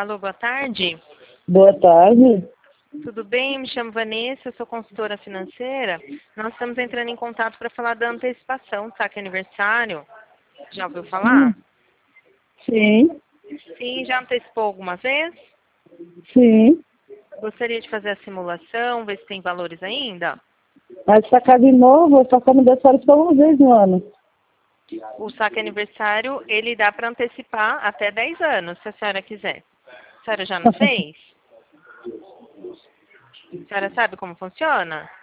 Alô, boa tarde. Boa tarde. Tudo bem? Me chamo Vanessa, eu sou consultora financeira. Nós estamos entrando em contato para falar da antecipação do saque aniversário. Já ouviu falar? Sim, Sim, já antecipou alguma vez? sim. Gostaria de fazer a simulação, ver se tem valores ainda? Mas sacar de novo, eu saco aniversário só uma vez no ano. O saque aniversário, ele dá para antecipar até 10 anos, se a senhora quiser. A senhora já não fez? A senhora sabe como funciona?